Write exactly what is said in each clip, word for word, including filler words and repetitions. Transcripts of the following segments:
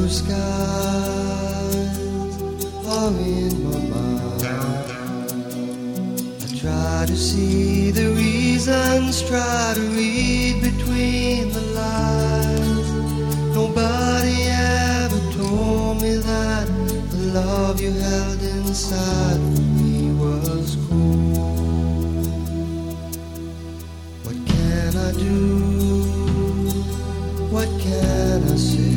skies are in my mind. I try to see the reasons, try to read between the lines. Nobody ever told me that the love you held inside of me was cold. What can I do? What can I say?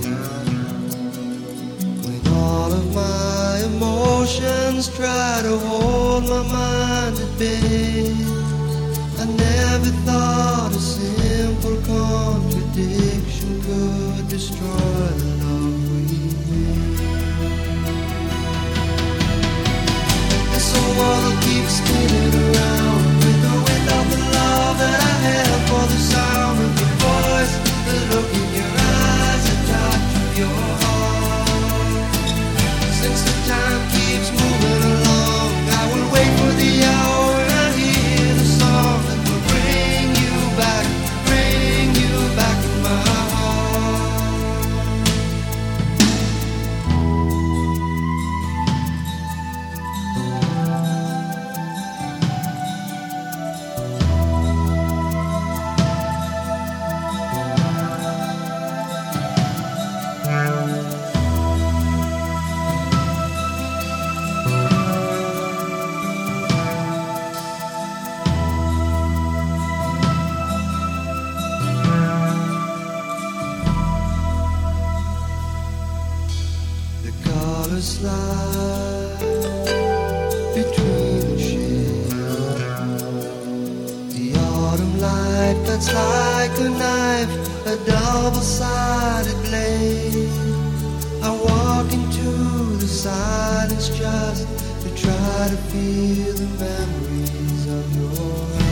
All of my emotions try to hold my mind at bay. I never thought a simple contradiction could destroy the love we made. This old world keeps spinning around with the wind of the love that I have for the sound of your voice, the look in your eyes, the touch of your heart. Since the time keeps moving along, I will wait for the hour when I hear the song that will bring you back, bring you back to my slide between the shades. The autumn light cuts like a knife, a double-sided blade. I walk into the silence just to try to feel the memories of your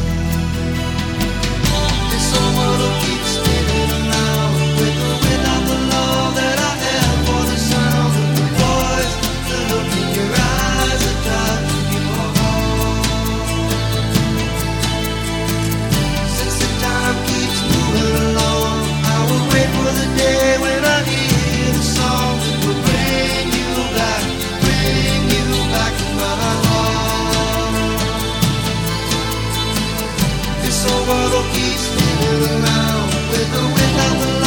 eyes. This old world keeps spinning around with the wind of the love that I have for the sound of the voice, the look in your eyes, the touch of your heart. Since the time keeps moving along, I will wait for the day when I hear the song that will bring you back, bring you back to my heart. This old world keeps spinning around with the wind of the